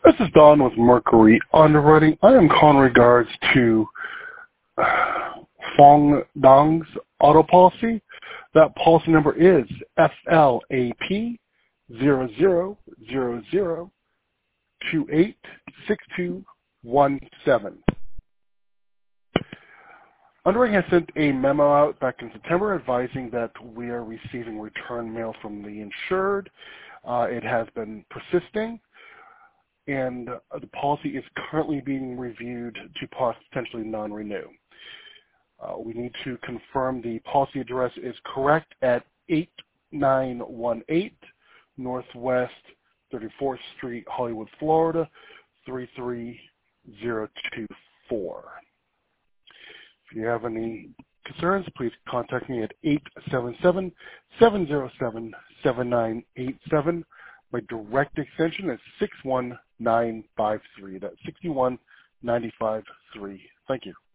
This is Don with Mercury Underwriting. I am calling in regards to Fong Dong's auto policy. That policy number is FLAP 0000286217. Underwriting has sent a memo out back in September advising that we are receiving return mail from the insured. It has been persisting, and the policy is currently being reviewed to potentially non-renew. We need to confirm the policy address is correct at 8918 Northwest 34th Street, Hollywood, Florida, 33024. If you have any concerns, please contact me at 877-707-7987. My direct extension is 61953. That's 61953. Thank you.